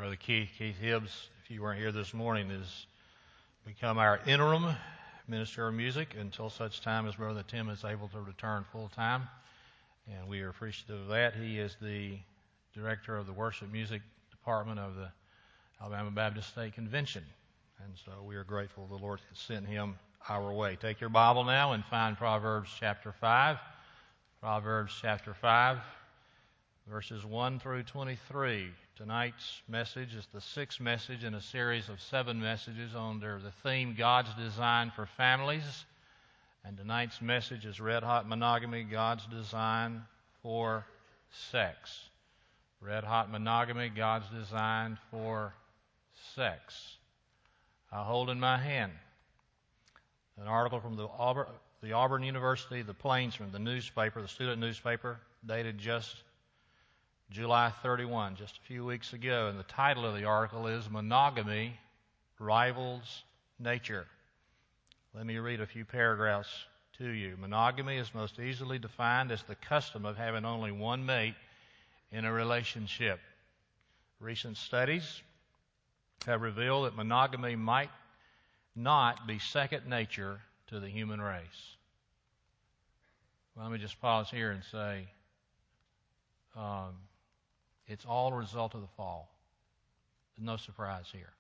Brother Keith Hibbs, if you weren't here this morning, has become our interim minister of music until such time as Brother Tim is able to return full time. And we are appreciative of that. He is the director of the worship music department of the Alabama Baptist State Convention. And so we are grateful the Lord has sent him our way. Take your Bible now and find Proverbs chapter 5. Proverbs chapter 5, verses 1 through 23. Tonight's message is the sixth message in a series of 7 messages under the theme God's Design for Families. And tonight's message is Red Hot Monogamy, God's Design for Sex. Red Hot Monogamy, God's Design for Sex. I hold in my hand an article from the Auburn University, the Plainsman, the newspaper, the student newspaper, dated just July 31, just a few weeks ago. And the title of the article is Monogamy Rivals Nature. Let me read a few paragraphs to you. Monogamy is most easily defined as the custom of having only one mate in a relationship. Recent studies have revealed that monogamy might not be second nature to the human race. Well, let me just pause here and say it's all a result of the fall. There's no surprise here.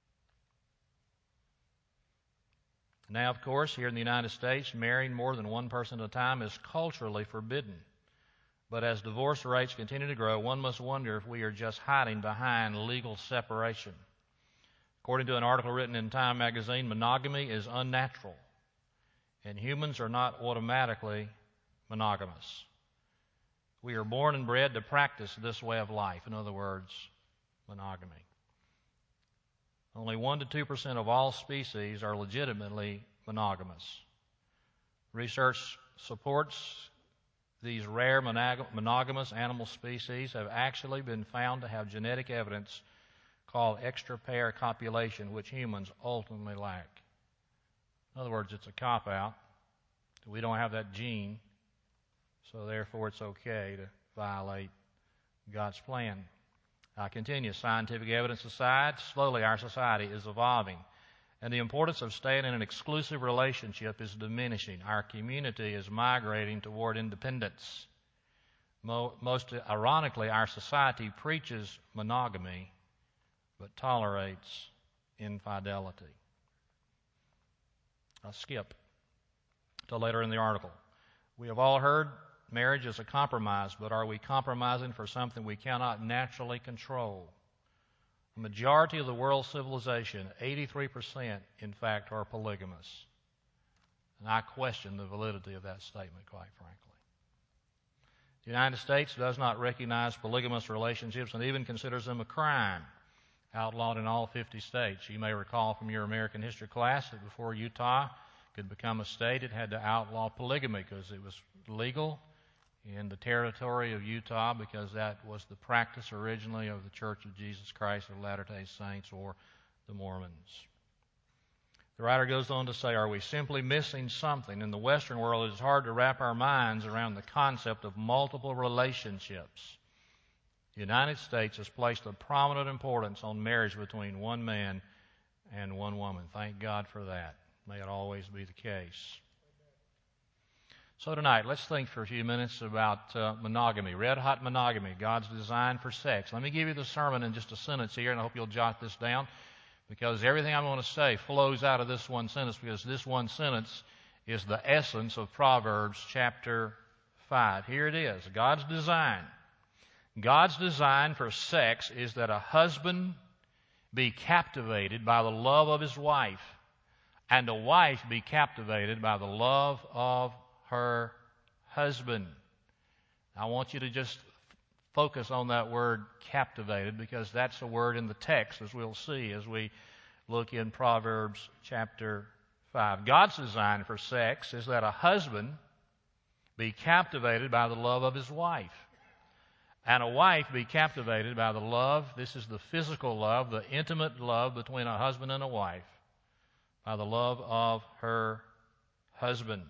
Now, of course, here in the United States, marrying more than one person at a time is culturally forbidden. But as divorce rates continue to grow, one must wonder if we are just hiding behind legal separation. According to an article written in Time magazine, monogamy is unnatural, and humans are not automatically monogamous. We are born and bred to practice this way of life, in other words, monogamy. Only 1 to 2% of all species are legitimately monogamous. Research supports these rare monogamous animal species have actually been found to have genetic evidence called extra-pair copulation, which humans ultimately lack. In other words, it's a cop-out. We don't have that gene, so therefore it's okay to violate God's plan. I continue. Scientific evidence aside, slowly our society is evolving, and the importance of staying in an exclusive relationship is diminishing. Our community is migrating toward independence. Most ironically, our society preaches monogamy but tolerates infidelity. I'll skip to later in the article. We have all heard marriage is a compromise, but are we compromising for something we cannot naturally control? The majority of the world's civilization, 83%, in fact, are polygamous. And I question the validity of that statement, quite frankly. The United States does not recognize polygamous relationships and even considers them a crime, outlawed in all 50 states. You may recall from your American history class that before Utah could become a state, it had to outlaw polygamy because it was legal in the territory of Utah because that was the practice originally of the Church of Jesus Christ of Latter-day Saints or the Mormons. The writer goes on to say, are we simply missing something? In the Western world, it is hard to wrap our minds around the concept of multiple relationships. The United States has placed a prominent importance on marriage between one man and one woman. Thank God for that. May it always be the case. So tonight, let's think for a few minutes about monogamy, red hot monogamy, God's design for sex. Let me give you the sermon in just a sentence here, and I hope you'll jot this down, because everything I'm going to say flows out of this one sentence, because this one sentence is the essence of Proverbs chapter 5. Here it is, God's design. God's design for sex is that a husband be captivated by the love of his wife, and a wife be captivated by the love of her husband. I want you to just focus on that word captivated, because that's a word in the text, as we'll see as we look in Proverbs chapter 5. God's design for sex is that a husband be captivated by the love of his wife, and a wife be captivated by the love, this is the physical love, the intimate love between a husband and a wife, by the love of her husband.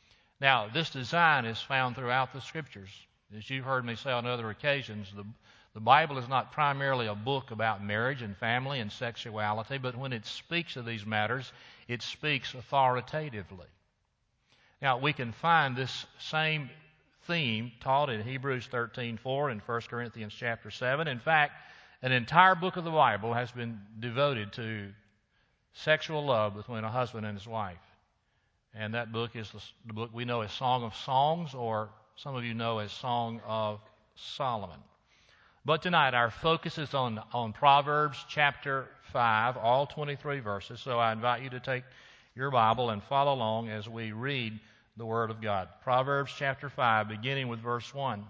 Now, this design is found throughout the Scriptures. As you've heard me say on other occasions, The Bible is not primarily a book about marriage and family and sexuality, but when it speaks of these matters, it speaks authoritatively. Now, we can find this same theme taught in Hebrews 13:4 and 1 Corinthians chapter 7. In fact, an entire book of the Bible has been devoted to sexual love between a husband and his wife. And that book is the book we know as Song of Songs, or some of you know as Song of Solomon. But tonight our focus is on Proverbs chapter 5, all 23 verses. So I invite you to take your Bible and follow along as we read the Word of God. Proverbs chapter 5, beginning with verse 1.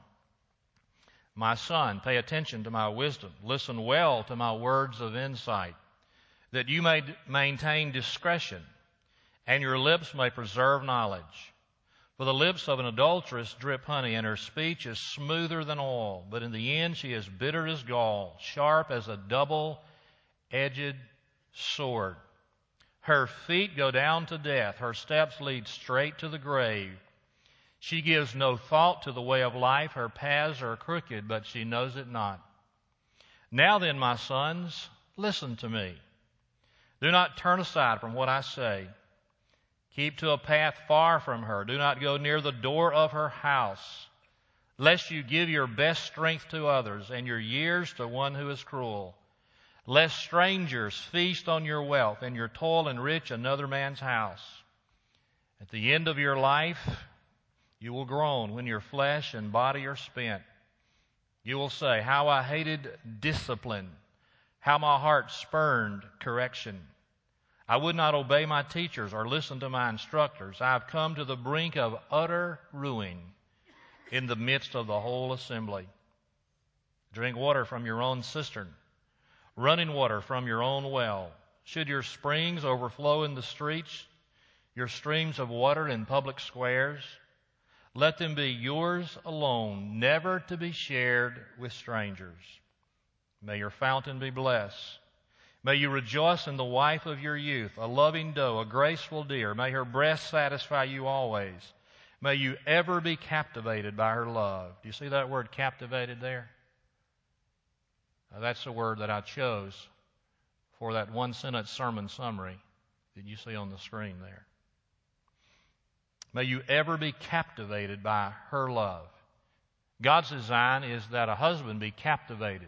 My son, pay attention to my wisdom. Listen well to my words of insight, that you may maintain discretion, and your lips may preserve knowledge. For the lips of an adulteress drip honey, and her speech is smoother than oil. But in the end she is bitter as gall, sharp as a double-edged sword. Her feet go down to death. Her steps lead straight to the grave. She gives no thought to the way of life. Her paths are crooked, but she knows it not. Now then, my sons, listen to me. Do not turn aside from what I say. Keep to a path far from her. Do not go near the door of her house, lest you give your best strength to others and your years to one who is cruel. Lest strangers feast on your wealth and your toil enrich another man's house. At the end of your life, you will groan when your flesh and body are spent. You will say, how I hated discipline, how my heart spurned correction. I would not obey my teachers or listen to my instructors. I have come to the brink of utter ruin in the midst of the whole assembly. Drink water from your own cistern, running water from your own well. Should your springs overflow in the streets, your streams of water in public squares, let them be yours alone, never to be shared with strangers. May your fountain be blessed. May you rejoice in the wife of your youth, a loving doe, a graceful deer. May her breast satisfy you always. May you ever be captivated by her love. Do you see that word captivated there? That's the word that I chose for that one-sentence sermon summary that you see on the screen there. May you ever be captivated by her love. God's design is that a husband be captivated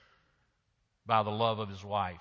by the love of his wife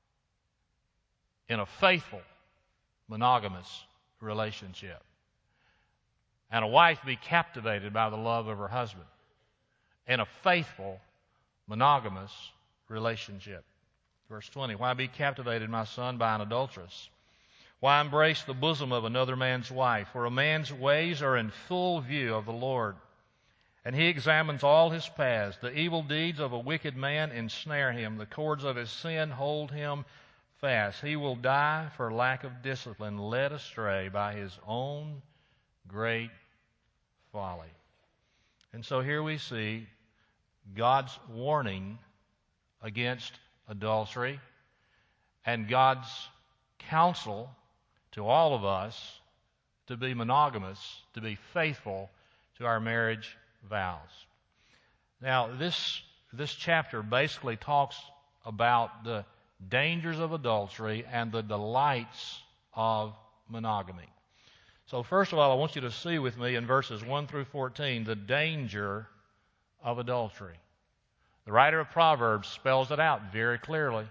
in a faithful, monogamous relationship. And a wife be captivated by the love of her husband in a faithful, monogamous relationship. Verse 20, why be captivated, my son, by an adulteress? Why embrace the bosom of another man's wife? For a man's ways are in full view of the Lord, and he examines all his paths. The evil deeds of a wicked man ensnare him. The cords of his sin hold him fast. He will die for lack of discipline, led astray by his own great folly. And so here we see God's warning against adultery and God's counsel to all of us to be monogamous, to be faithful to our marriage vows. Now, this chapter basically talks about the dangers of adultery and the delights of monogamy. So first of all, I want you to see with me in verses 1 through 14 the danger of adultery. The writer of Proverbs spells it out very clearly.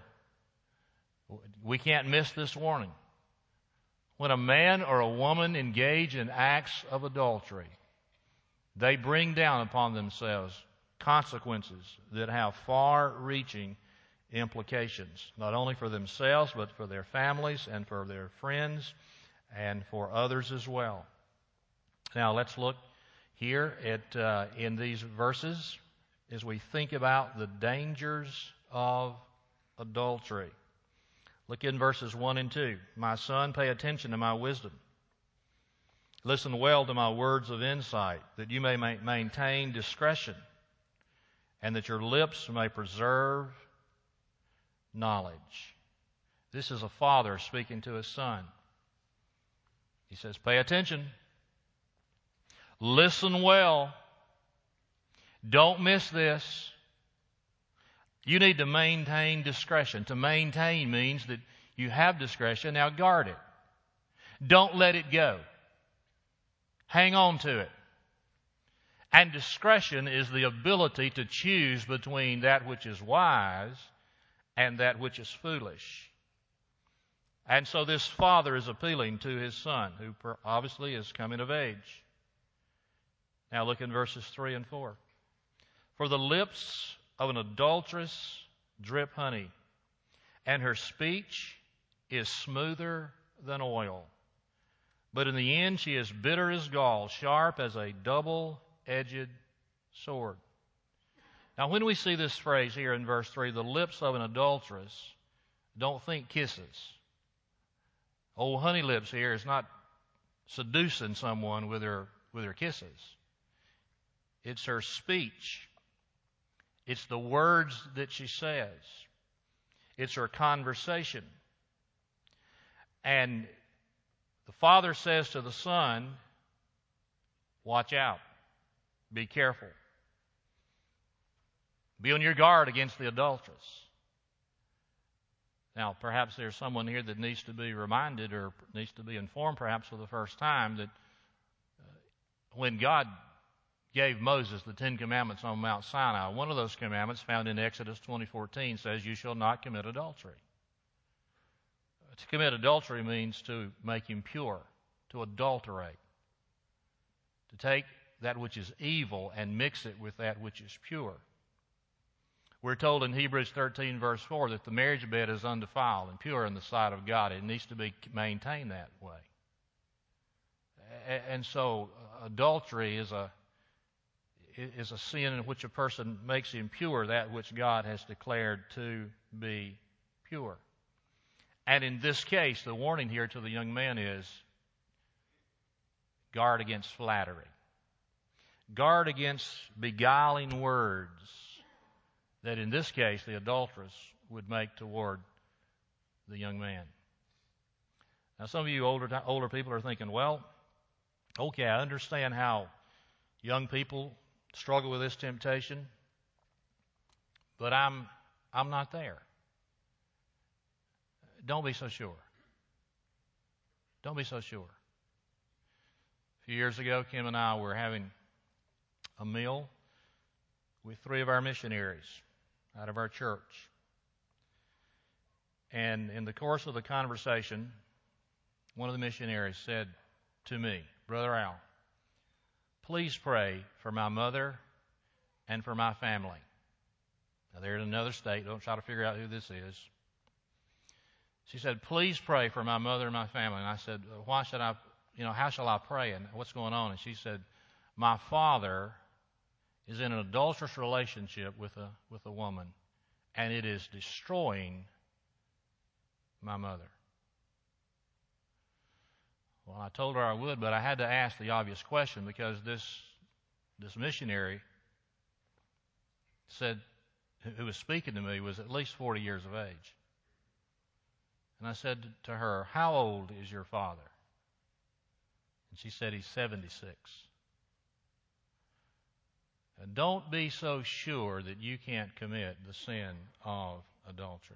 We can't miss this warning. When a man or a woman engage in acts of adultery, they bring down upon themselves consequences that have far-reaching implications, not only for themselves, but for their families and for their friends and for others as well. Now let's look here at in these verses as we think about the dangers of adultery. Look in verses 1 and 2. My son, pay attention to my wisdom. Listen well to my words of insight, that you may maintain discretion, and that your lips may preserve knowledge. This is a father speaking to his son. He says, pay attention. Listen well. Don't miss this. You need to maintain discretion. To maintain means that you have discretion. Now guard it. Don't let it go. Hang on to it. And discretion is the ability to choose between that which is wise and that which is foolish. And so this father is appealing to his son, who obviously is coming of age. Now look in verses 3 and 4. For the lips of an adulteress drip honey, and her speech is smoother than oil. But in the end she is bitter as gall, sharp as a double-edged sword. Now when we see this phrase here in verse 3, the lips of an adulteress, don't think kisses. Old honey lips here is not seducing someone with her kisses. It's her speech. It's the words that she says. It's her conversation. And the father says to the son, watch out. Be careful. Be on your guard against the adulteress. Now, perhaps there's someone here that needs to be reminded or needs to be informed perhaps for the first time that when God gave Moses the 10 Commandments on Mount Sinai, one of those commandments found in Exodus 20:14 says, you shall not commit adultery. To commit adultery means to make impure, to adulterate, to take that which is evil and mix it with that which is pure. We're told in Hebrews 13, verse 4, that the marriage bed is undefiled and pure in the sight of God. It needs to be maintained that way. And so adultery is a sin in which a person makes impure that which God has declared to be pure. And in this case, the warning here to the young man is guard against flattery. Guard against beguiling words that in this case the adulteress would make toward the young man. Now some of you older people are thinking, well, okay, I understand how young people struggle with this temptation, but I'm not there. Don't be so sure. Don't be so sure. A few years ago, Kim and I were having a meal with 3 of our missionaries out of our church. And in the course of the conversation, one of the missionaries said to me, Brother Al, please pray for my mother and for my family. Now, they're in another state. Don't try to figure out who this is. She said, please pray for my mother and my family. And I said, why should I, how shall I pray? And what's going on? And she said, my father is in an adulterous relationship with a woman, and it is destroying my mother. Well, I told her I would, but I had to ask the obvious question because this missionary said, who was speaking to me, was at least 40 years of age. And I said to her, how old is your father? And she said, he's 76. And don't be so sure that you can't commit the sin of adultery.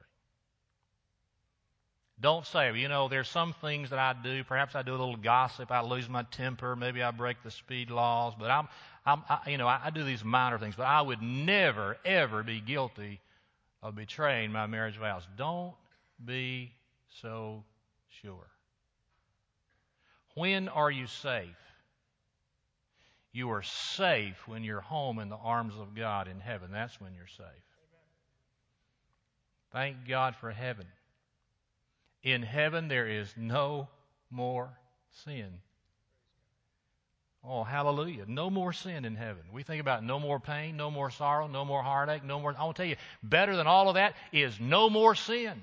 Don't say, there's some things that I do. Perhaps I do a little gossip. I lose my temper. Maybe I break the speed laws. But I do these minor things. But I would never, ever be guilty of betraying my marriage vows. Don't be so sure. When are you safe? You are safe when you're home in the arms of God in heaven. That's when you're safe. Thank God for heaven. In heaven there is no more sin. Oh, hallelujah. No more sin in heaven. We think about no more pain, no more sorrow, no more heartache, no more. I want to tell you, better than all of that is no more sin.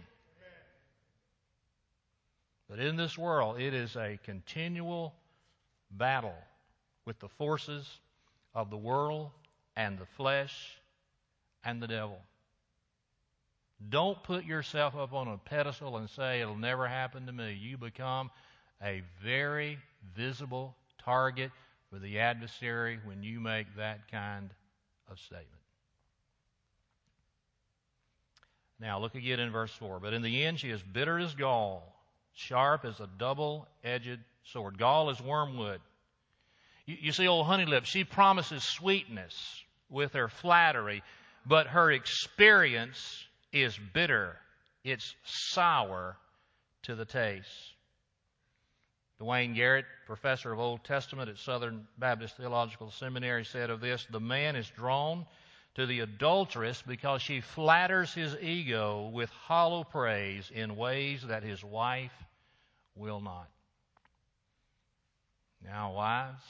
But in this world, it is a continual battle with the forces of the world and the flesh and the devil. Don't put yourself up on a pedestal and say, it'll never happen to me. You become a very visible target for the adversary when you make that kind of statement. Now, look again in verse 4. But in the end she is bitter as gall, sharp as a double-edged sword. Gall is wormwood. You see, old Honey Lips, she promises sweetness with her flattery, but her experience is bitter. It's sour to the taste. Dwayne Garrett, professor of Old Testament at Southern Baptist Theological Seminary, said of this, the man is drawn to the adulteress because she flatters his ego with hollow praise in ways that his wife will not. Now, wives,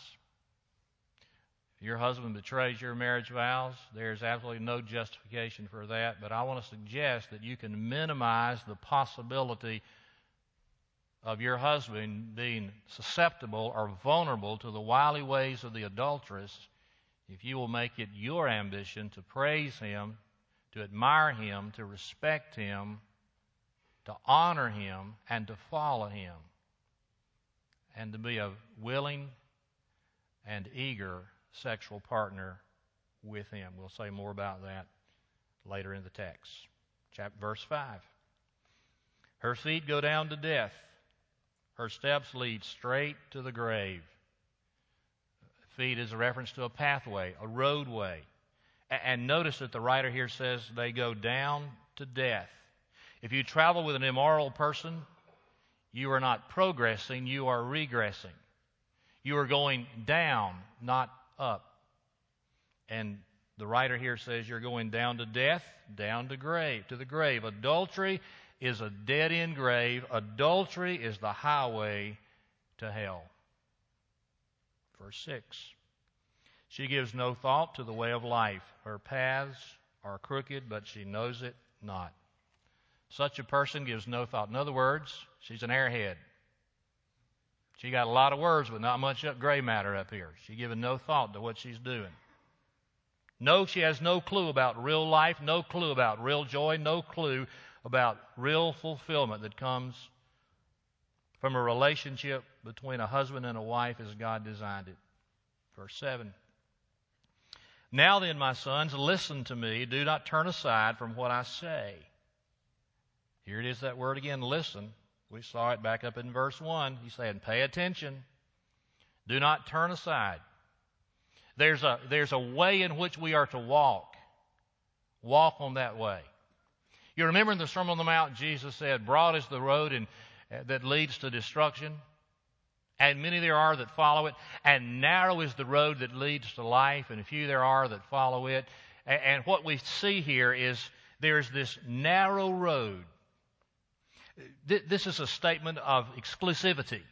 if your husband betrays your marriage vows, there's absolutely no justification for that, but I want to suggest that you can minimize the possibility of your husband being susceptible or vulnerable to the wily ways of the adulteress if you will make it your ambition to praise him, to admire him, to respect him, to honor him, and to follow him, and to be a willing and eager sexual partner with him. We'll say more about that later in the text. Verse 5. Her feet go down to death. Her steps lead straight to the grave. Feet is a reference to a pathway, a roadway. And notice that the writer here says they go down to death. If you travel with an immoral person, you are not progressing, you are regressing. You are going down, not up. And the writer here says you're going down to death, down to the grave. Adultery is a dead-end grave. Adultery is the highway to hell. Verse 6. She gives no thought to the way of life. Her paths are crooked, but she knows it not. Such a person gives no thought. In other words, she's an airhead. She got a lot of words, but not much gray matter up here. She's giving no thought to what she's doing. No, she has no clue about real life, no clue about real joy, no clue about real fulfillment that comes from a relationship between a husband and a wife as God designed it. Verse 7. Now then, my sons, listen to me. Do not turn aside from what I say. Here it is, that word again, listen. We saw it back up in verse 1. He's saying, pay attention. Do not turn aside. There's a way in which we are to walk. Walk on that way. You remember in the Sermon on the Mount, Jesus said, broad is the road that leads to destruction, and many there are that follow it, and narrow is the road that leads to life, and few there are that follow it. And what we see here is there's this narrow road. This is a statement of exclusivity.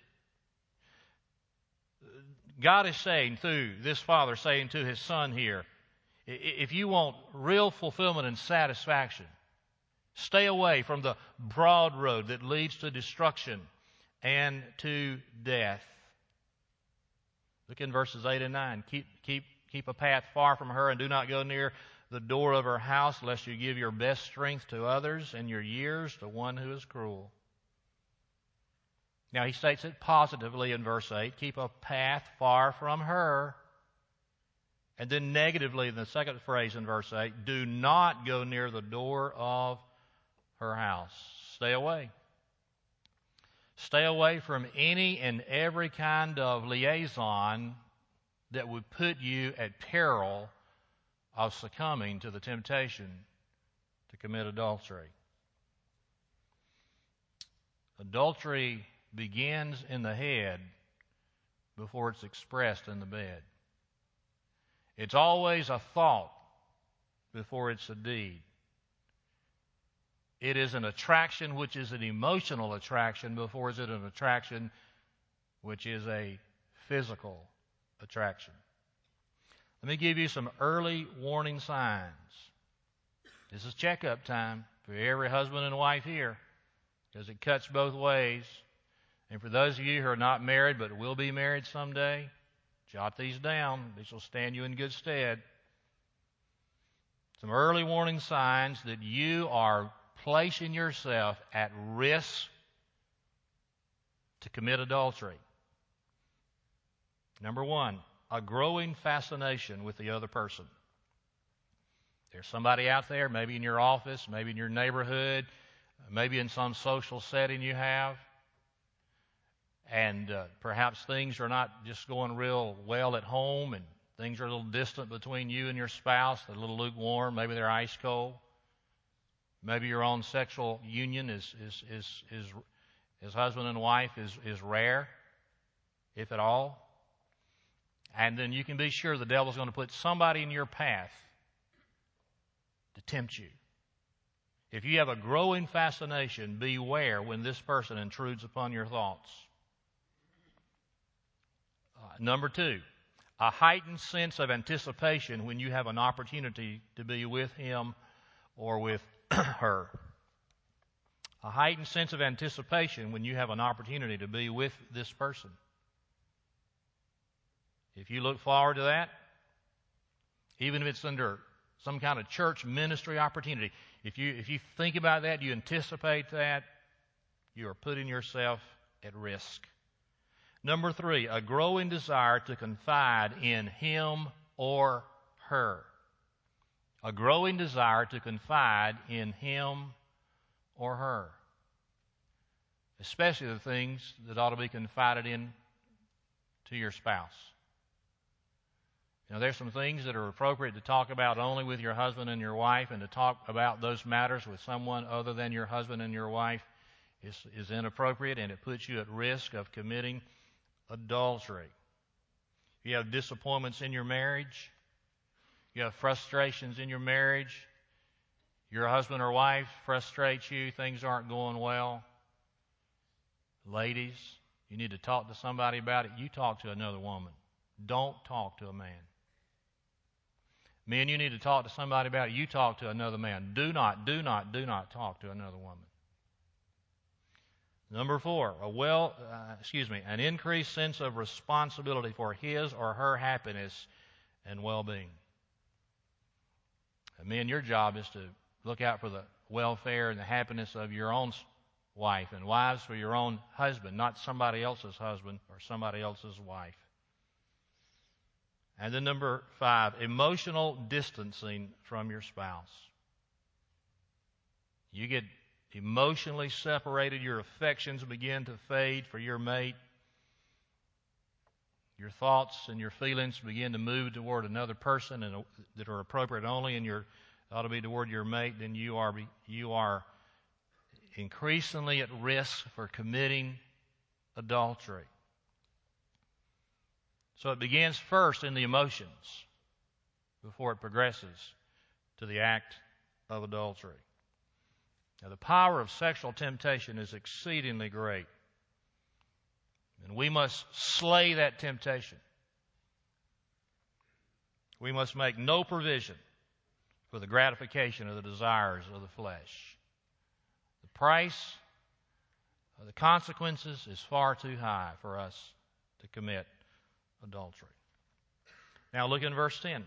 God is saying through this father, saying to his son here, if you want real fulfillment and satisfaction, stay away from the broad road that leads to destruction and to death. Look in verses 8 and 9. Keep a path far from her, and do not go near the door of her house, lest you give your best strength to others and your years to one who is cruel. Now he states it positively in verse 8. Keep a path far from her. And then negatively in the second phrase in verse 8, do not go near the door of her house. Stay away. Stay away from any and every kind of liaison that would put you at peril of succumbing to the temptation to commit adultery. Adultery begins in the head before it's expressed in the bed. It's always a thought before it's a deed. It is an attraction which is an emotional attraction before it's an attraction which is a physical attraction. Let me give you some early warning signs. This is checkup time for every husband and wife here, because it cuts both ways. And for those of you who are not married but will be married someday, jot these down. These will stand you in good stead. Some early warning signs that you are placing yourself at risk to commit adultery. Number one, a growing fascination with the other person. There's somebody out there, maybe in your office, maybe in your neighborhood, maybe in some social setting you have, and perhaps things are not just going real well at home, and things are a little distant between you and your spouse, they're a little lukewarm, maybe they're ice cold. Maybe your own sexual union is husband and wife is rare, if at all. And then you can be sure the devil's going to put somebody in your path to tempt you. If you have a growing fascination, beware when this person intrudes upon your thoughts. Number 2, a heightened sense of anticipation when you have an opportunity to be with him or with her. A heightened sense of anticipation when you have an opportunity to be with this person. If you look forward to that, even if it's under some kind of church ministry opportunity, if you think about that, you anticipate that, you are putting yourself at risk. Number 3, a growing desire to confide in him or her. A growing desire to confide in him or her. Especially the things that ought to be confided in to your spouse. There's some things that are appropriate to talk about only with your husband and your wife, and to talk about those matters with someone other than your husband and your wife is inappropriate, and it puts you at risk of committing adultery. If you have disappointments in your marriage, you have frustrations in your marriage, your husband or wife frustrates you, things aren't going well. Ladies, you need to talk to somebody about it. You talk to another woman. Don't talk to a man. Men, you need to talk to somebody about it. You talk to another man. Do not talk to another woman. Number 4, an increased sense of responsibility for his or her happiness and well-being. Men, your job is to look out for the welfare and the happiness of your own wife, and wives for your own husband, not somebody else's husband or somebody else's wife. And then number 5, emotional distancing from your spouse. You get emotionally separated, your affections begin to fade for your mate. Your thoughts and your feelings begin to move toward another person and that are appropriate only and ought to be toward your mate. Then you are increasingly at risk for committing adultery. So it begins first in the emotions before it progresses to the act of adultery. Now, the power of sexual temptation is exceedingly great. And we must slay that temptation. We must make no provision for the gratification of the desires of the flesh. The price of the consequences is far too high for us to commit adultery. Now look in verse 10.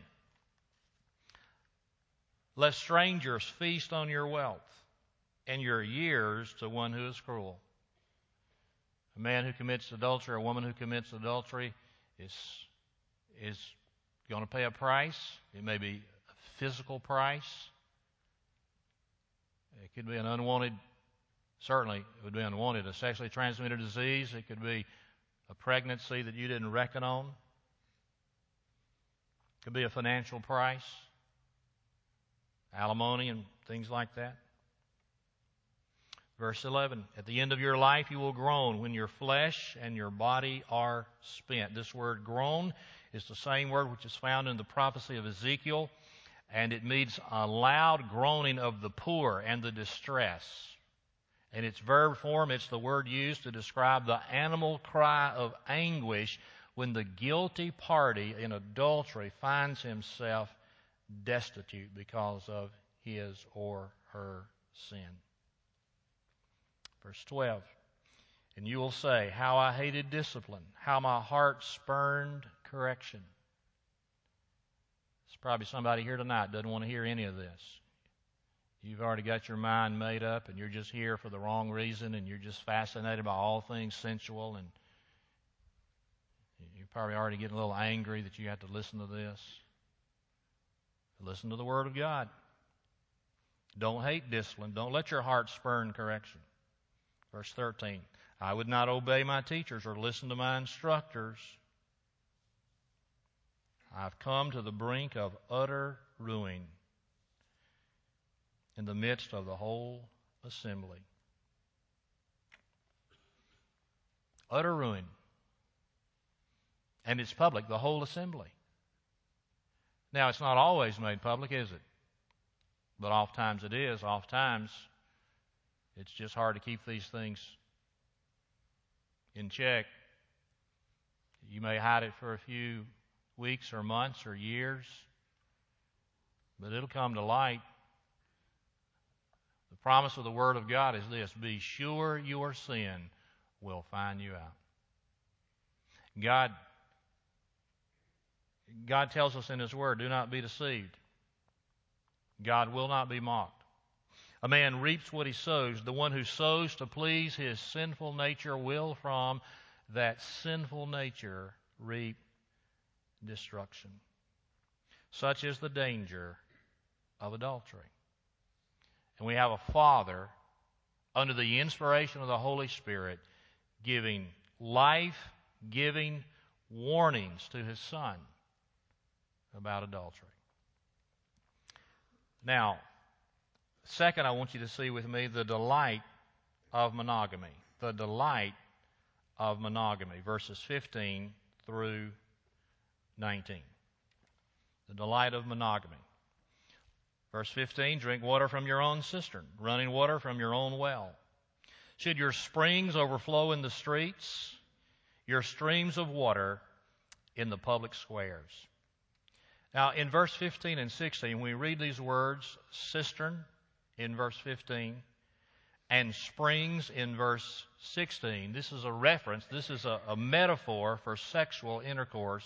Let strangers feast on your wealth, and your years to one who is cruel. A man who commits adultery, a woman who commits adultery is going to pay a price. It may be a physical price. It could be an unwanted, certainly it would be unwanted, a sexually transmitted disease. It could be a pregnancy that you didn't reckon on. It could be a financial price, alimony and things like that. Verse 11, at the end of your life you will groan when your flesh and your body are spent. This word groan is the same word which is found in the prophecy of Ezekiel, and it means a loud groaning of the poor and the distress. In its verb form, it's the word used to describe the animal cry of anguish when the guilty party in adultery finds himself destitute because of his or her sin. Verse 12, and you will say, how I hated discipline, how my heart spurned correction. There's probably somebody here tonight doesn't want to hear any of this. You've already got your mind made up, and you're just here for the wrong reason, and you're just fascinated by all things sensual, and you're probably already getting a little angry that you have to listen to this. Listen to the Word of God. Don't hate discipline. Don't let your heart spurn correction. Verse 13, I would not obey my teachers or listen to my instructors. I've come to the brink of utter ruin in the midst of the whole assembly. Utter ruin. And it's public, the whole assembly. Now, it's not always made public, is it? But oftentimes it is. Oftentimes it's just hard to keep these things in check. You may hide it for a few weeks or months or years, but it'll come to light. The promise of the Word of God is this: be sure your sin will find you out. God tells us in His Word, do not be deceived. God will not be mocked. A man reaps what he sows. The one who sows to please his sinful nature will from that sinful nature reap destruction. Such is the danger of adultery. And we have a Father, under the inspiration of the Holy Spirit, giving life-giving warnings to His Son about adultery. Now, second, I want you to see with me the delight of monogamy. The delight of monogamy, verses 15 through 19. The delight of monogamy. Verse 15, drink water from your own cistern, running water from your own well. Should your springs overflow in the streets, your streams of water in the public squares. Now, in verse 15 and 16, we read these words, cistern in verse 15 and springs in verse 16. This is a reference, this is a metaphor for sexual intercourse.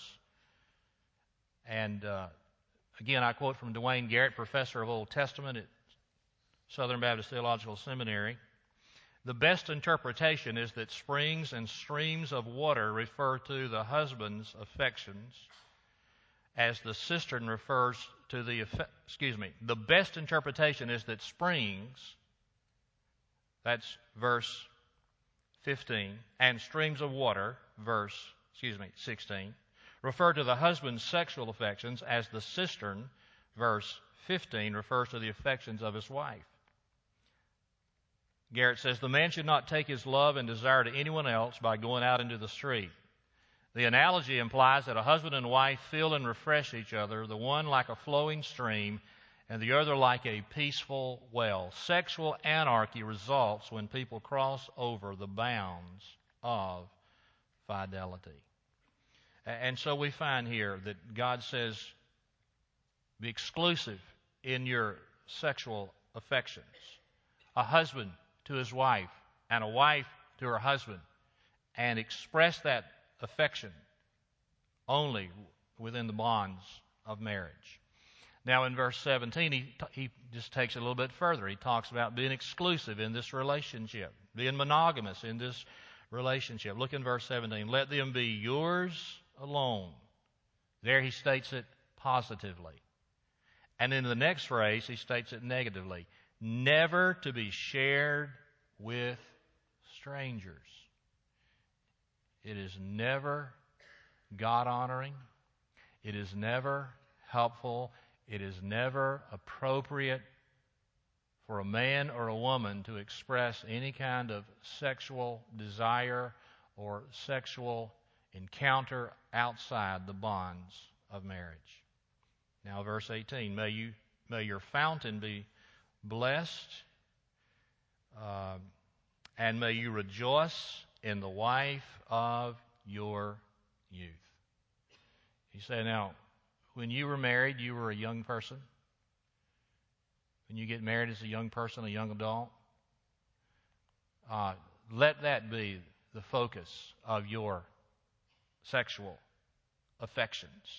And again, I quote from Dwayne Garrett, professor of Old Testament at Southern Baptist Theological Seminary. The best interpretation is that springs and streams of water refer to the husband's affections, as the cistern refers to the best interpretation is that springs, that's verse 15, and streams of water, verse 16, refer to the husband's sexual affections, as the cistern, verse 15, refers to the affections of his wife. Garrett says, the man should not take his love and desire to anyone else by going out into the street. The analogy implies that a husband and wife fill and refresh each other, the one like a flowing stream and the other like a peaceful well. Sexual anarchy results when people cross over the bounds of fidelity. And so we find here that God says, be exclusive in your sexual affections. A husband to his wife and a wife to her husband, and express that affection only within the bonds of marriage. Now in verse 17, he just takes it a little bit further. He talks about being exclusive in this relationship, being monogamous in this relationship. Look in verse 17. Let them be yours alone. There he states it positively. And in the next phrase, he states it negatively. Never to be shared with strangers. It is never God-honoring. It is never helpful. It is never appropriate for a man or a woman to express any kind of sexual desire or sexual encounter outside the bonds of marriage. Now, verse 18, may your fountain be blessed, and may you rejoice in the wife of your youth. You say, now, when you were married, you were a young person. When you get married as a young person, a young adult, let that be the focus of your sexual affections.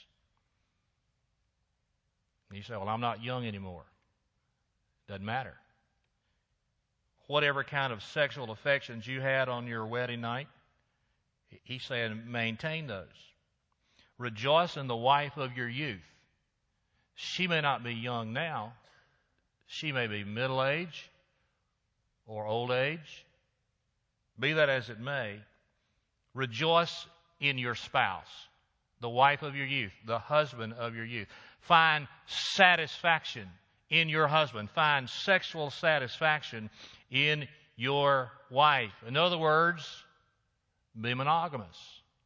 You say, well, I'm not young anymore. Doesn't matter. Whatever kind of sexual affections you had on your wedding night, he's saying maintain those. Rejoice in the wife of your youth. She may not be young now. She may be middle age or old age. Be that as it may, rejoice in your spouse, the wife of your youth, the husband of your youth. Find satisfaction in your husband. Find sexual satisfaction in your wife. In other words, be monogamous.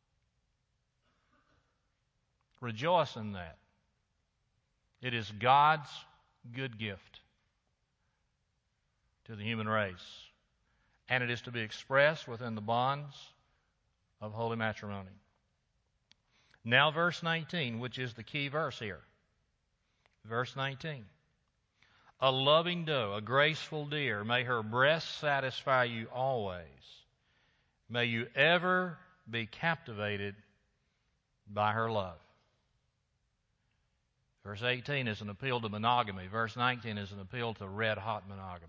Rejoice in that. It is God's good gift to the human race. And it is to be expressed within the bonds of holy matrimony. Now verse 19, which is the key verse here. Verse 19. A loving doe, a graceful deer, may her breast satisfy you always. May you ever be captivated by her love. Verse 18 is an appeal to monogamy. Verse 19 is an appeal to red-hot monogamy.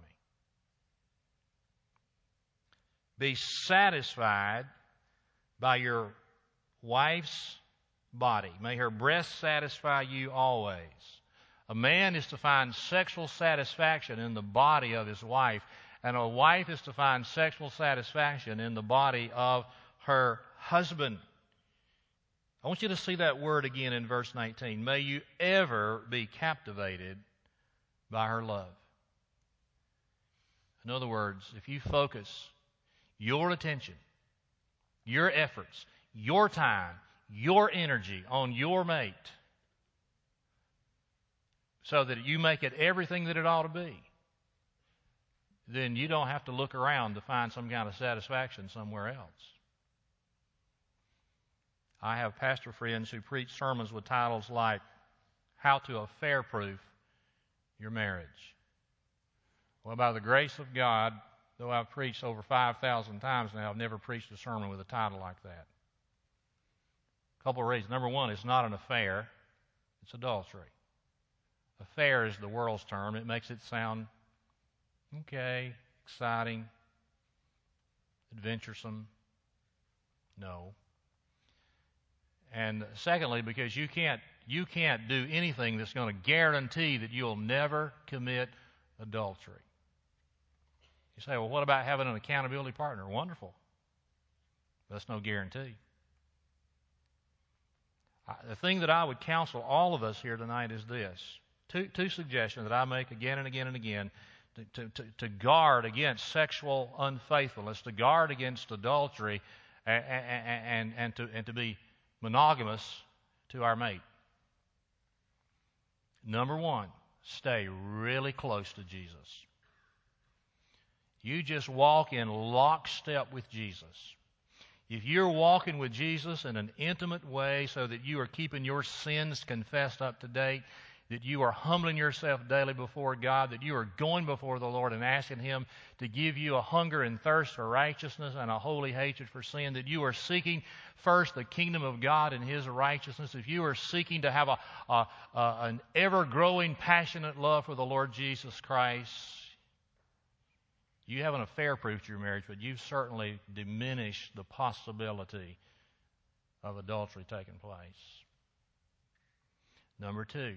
Be satisfied by your wife's body. May her breast satisfy you always. A man is to find sexual satisfaction in the body of his wife, and a wife is to find sexual satisfaction in the body of her husband. I want you to see that word again in verse 19. May you ever be captivated by her love. In other words, if you focus your attention, your efforts, your time, your energy on your mate, so that you make it everything that it ought to be, then you don't have to look around to find some kind of satisfaction somewhere else. I have pastor friends who preach sermons with titles like, How to Affair-Proof Your Marriage. Well, by the grace of God, though I've preached over 5,000 times now, I've never preached a sermon with a title like that. A couple of reasons. Number one, it's not an affair, it's adultery. Affair is the world's term. It makes it sound okay, exciting, adventuresome. No. And secondly, because you can't do anything that's going to guarantee that you'll never commit adultery. You say, well, what about having an accountability partner? Wonderful. That's no guarantee. The thing that I would counsel all of us here tonight is this. Two suggestions that I make again and again and again to guard against sexual unfaithfulness, to guard against adultery, and to be monogamous to our mate. Number one, stay really close to Jesus. You just walk in lockstep with Jesus. If you're walking with Jesus in an intimate way so that you are keeping your sins confessed up to date, that you are humbling yourself daily before God, that you are going before the Lord and asking Him to give you a hunger and thirst for righteousness and a holy hatred for sin, that you are seeking first the kingdom of God and His righteousness, if you are seeking to have an ever-growing, passionate love for the Lord Jesus Christ, you haven't affair-proofed your marriage, but you've certainly diminished the possibility of adultery taking place. Number two,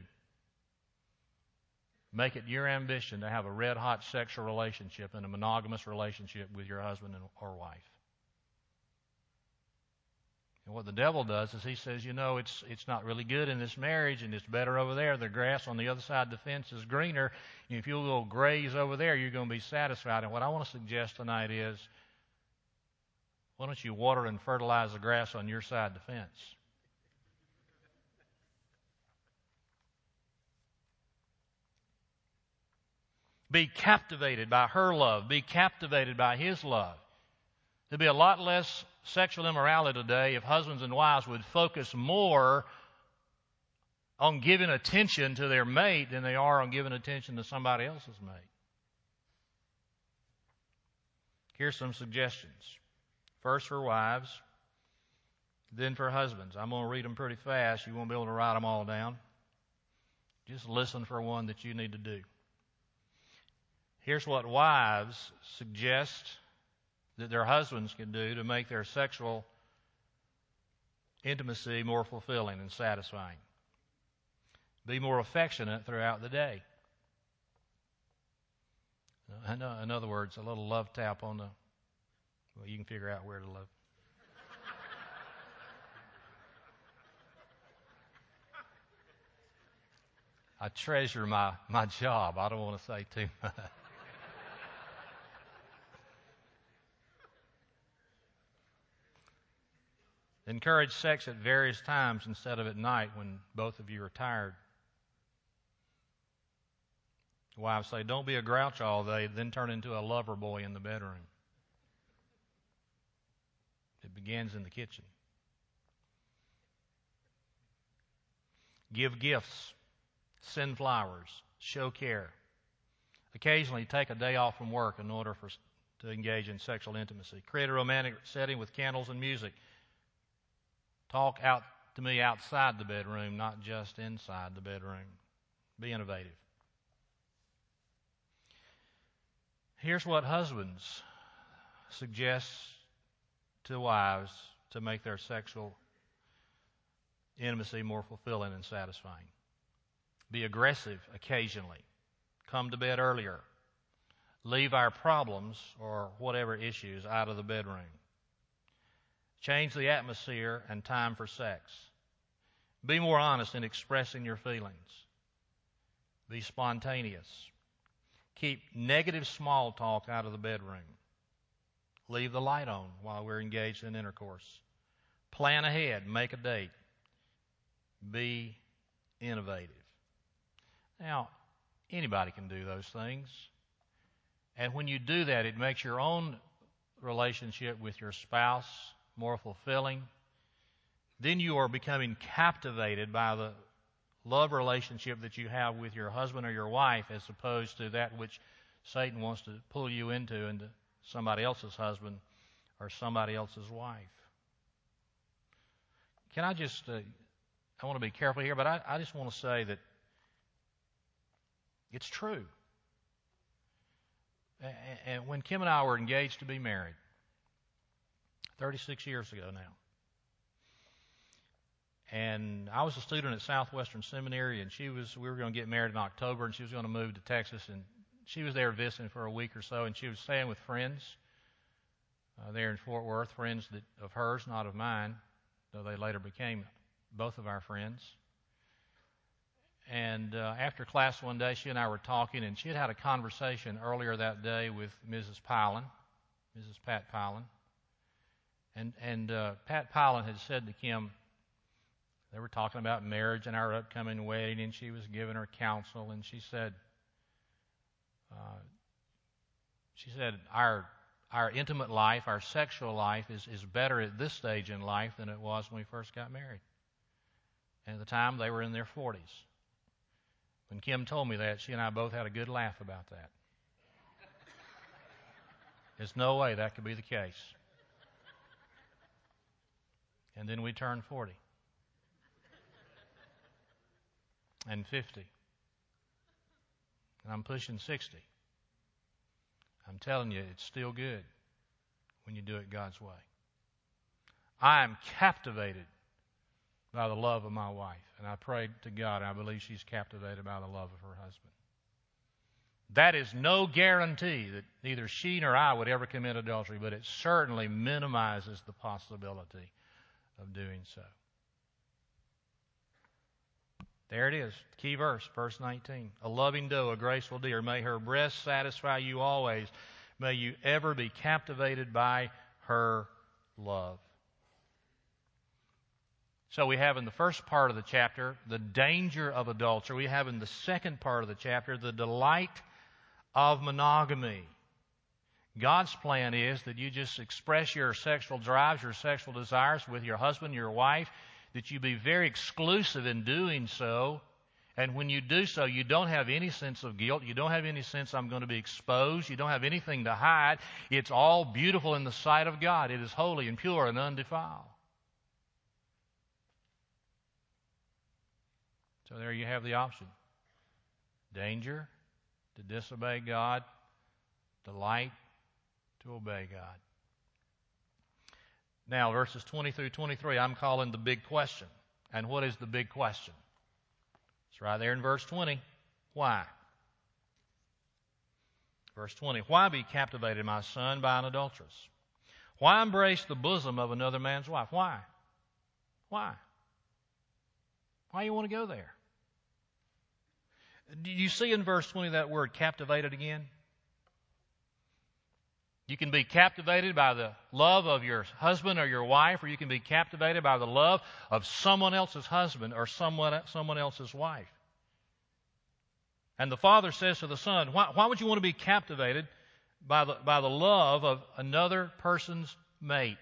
make it your ambition to have a red-hot sexual relationship and a monogamous relationship with your husband or wife. And what the devil does is he says, it's not really good in this marriage, and it's better over there. The grass on the other side of the fence is greener. And if you'll go graze over there, you're going to be satisfied. And what I want to suggest tonight is, why don't you water and fertilize the grass on your side of the fence? Be captivated by her love. Be captivated by his love. There'd be a lot less sexual immorality today if husbands and wives would focus more on giving attention to their mate than they are on giving attention to somebody else's mate. Here's some suggestions. First for wives, then for husbands. I'm going to read them pretty fast. You won't be able to write them all down. Just listen for one that you need to do. Here's what wives suggest that their husbands can do to make their sexual intimacy more fulfilling and satisfying. Be more affectionate throughout the day. In other words, a little love tap on the, well, you can figure out where to love. I treasure my job. I don't want to say too much. Encourage sex at various times instead of at night when both of you are tired. Wives say, don't be a grouch all day, then turn into a lover boy in the bedroom. It begins in the kitchen. Give gifts. Send flowers. Show care. Occasionally take a day off from work in order to engage in sexual intimacy. Create a romantic setting with candles and music. Talk out to me outside the bedroom, not just inside the bedroom. Be innovative. Here's what husbands suggest to wives to make their sexual intimacy more fulfilling and satisfying. Be aggressive occasionally. Come to bed earlier. Leave our problems or whatever issues out of the bedroom. Change the atmosphere and time for sex. Be more honest in expressing your feelings. Be spontaneous. Keep negative small talk out of the bedroom. Leave the light on while we're engaged in intercourse. Plan ahead. Make a date. Be innovative. Now, anybody can do those things. And when you do that, it makes your own relationship with your spouse more fulfilling. Then you are becoming captivated by the love relationship that you have with your husband or your wife, as opposed to that which Satan wants to pull you into somebody else's husband or somebody else's wife. Can I just, I want to be careful here, but I just want to say that it's true. And when Kim and I were engaged to be married, 36 years ago now, and I was a student at Southwestern Seminary, and we were going to get married in October, and she was going to move to Texas, and she was there visiting for a week or so, and she was staying with friends there in Fort Worth, friends of hers, not of mine, though they later became both of our friends. And after class one day, she and I were talking, and she had had a conversation earlier that day with Mrs. Pilon, Mrs. Pat Pilon. And Pat Pilon had said to Kim, they were talking about marriage and our upcoming wedding, and she was giving her counsel, and she said, our intimate life, our sexual life is better at this stage in life than it was when we first got married. And at the time, they were in their 40s. When Kim told me that, she and I both had a good laugh about that. There's no way that could be the case. And then we turned 40. And 50. And I'm pushing 60. I'm telling you, it's still good when you do it God's way. I am captivated by the love of my wife. And I pray to God, and I believe she's captivated by the love of her husband. That is no guarantee that neither she nor I would ever commit adultery, but it certainly minimizes the possibility of doing so. There it is, key verse, verse 19. A loving doe, a graceful deer, may her breast satisfy you always. May you ever be captivated by her love. So we have in the first part of the chapter the danger of adultery. We have in the second part of the chapter the delight of monogamy. God's plan is that you just express your sexual drives, your sexual desires with your husband, your wife, that you be very exclusive in doing so. And when you do so, you don't have any sense of guilt. You don't have any sense I'm going to be exposed. You don't have anything to hide. It's all beautiful in the sight of God. It is holy and pure and undefiled. So there you have the option. Danger to disobey God. Delight to obey God. Now, verses 20 through 23, I'm calling the big question. And what is the big question? It's right there in verse 20. Why? Verse 20. Why be captivated, my son, by an adulteress? Why embrace the bosom of another man's wife? Why? Why? Why do you want to go there? Do you see in verse 20 that word captivated again? You can be captivated by the love of your husband or your wife, or you can be captivated by the love of someone else's husband or someone else's wife. And the father says to the son, why would you want to be captivated by the love of another person's mate?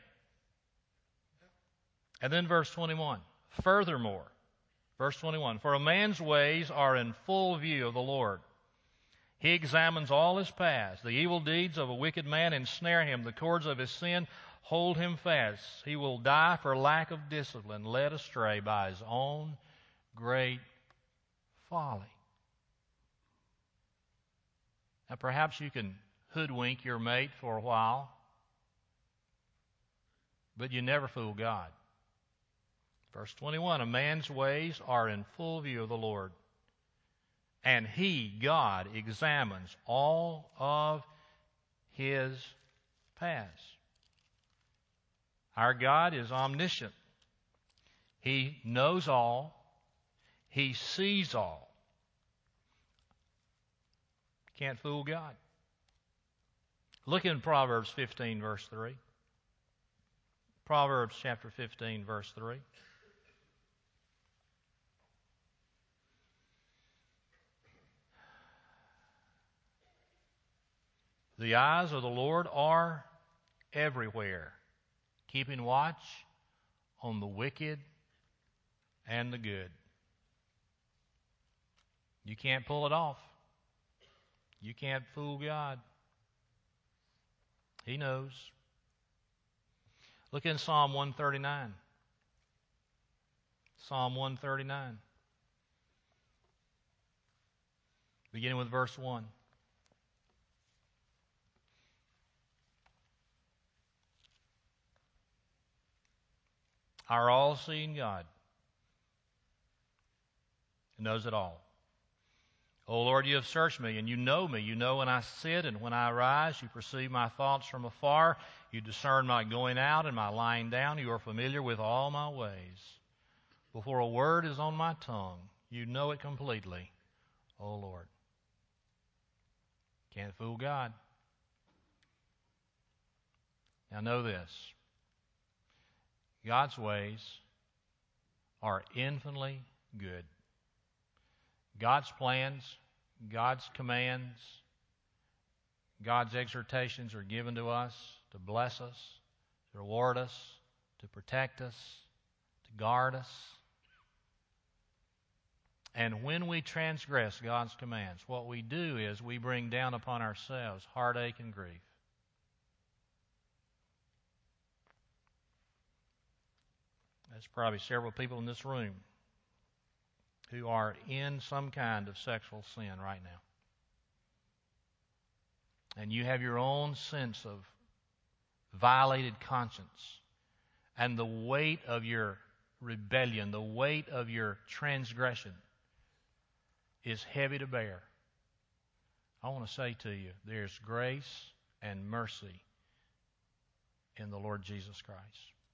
And then verse 21. Furthermore, verse 21, for a man's ways are in full view of the Lord. He examines all his paths. The evil deeds of a wicked man ensnare him. The cords of his sin hold him fast. He will die for lack of discipline, led astray by his own great folly. Now, perhaps you can hoodwink your mate for a while, but you never fool God. Verse 21, a man's ways are in full view of the Lord, and He, God, examines all of His paths. Our God is omniscient. He knows all. He sees all. Can't fool God. Look in Proverbs 15, verse 3. Proverbs chapter 15, verse 3. The eyes of the Lord are everywhere, keeping watch on the wicked and the good. You can't pull it off. You can't fool God. He knows. Look in Psalm 139. Psalm 139. Beginning with verse 1. Our all-seeing God knows it all. O Lord, you have searched me, and you know me. You know when I sit and when I rise. You perceive my thoughts from afar. You discern my going out and my lying down. You are familiar with all my ways. Before a word is on my tongue, you know it completely, O Lord. Can't fool God. Now know this. God's ways are infinitely good. God's plans, God's commands, God's exhortations are given to us to bless us, to reward us, to protect us, to guard us. And when we transgress God's commands, what we do is we bring down upon ourselves heartache and grief. There's probably several people in this room who are in some kind of sexual sin right now. And you have your own sense of violated conscience. And the weight of your rebellion, the weight of your transgression is heavy to bear. I want to say to you, there's grace and mercy in the Lord Jesus Christ.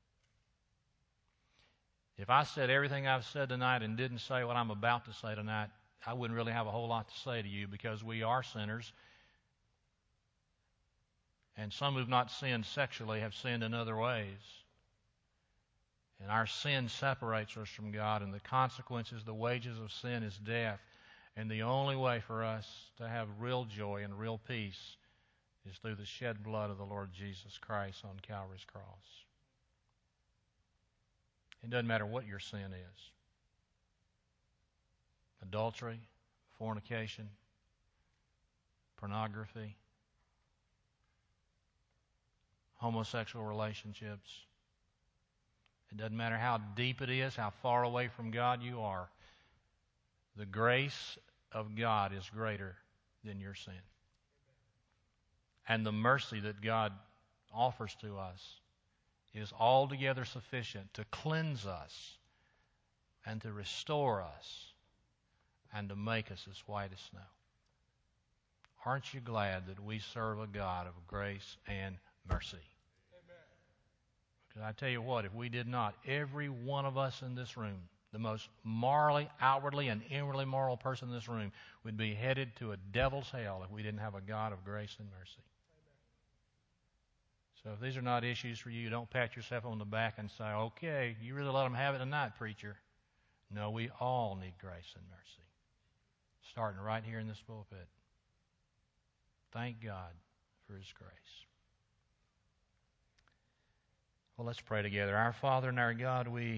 If I said everything I've said tonight and didn't say what I'm about to say tonight, I wouldn't really have a whole lot to say to you, because we are sinners. And some who've not sinned sexually have sinned in other ways. And our sin separates us from God, and the consequences, the wages of sin is death. And the only way for us to have real joy and real peace is through the shed blood of the Lord Jesus Christ on Calvary's cross. It doesn't matter what your sin is. Adultery, fornication, pornography, homosexual relationships. It doesn't matter how deep it is, how far away from God you are. The grace of God is greater than your sin. And the mercy that God offers to us is altogether sufficient to cleanse us and to restore us and to make us as white as snow. Aren't you glad that we serve a God of grace and mercy? Amen. Because I tell you what, if we did not, every one of us in this room, the most morally, outwardly, and inwardly moral person in this room, would be headed to a devil's hell if we didn't have a God of grace and mercy. So if these are not issues for you, don't pat yourself on the back and say, okay, you really let them have it tonight, preacher. No, we all need grace and mercy, starting right here in this pulpit. Thank God for His grace. Well, let's pray together. Our Father and our God, we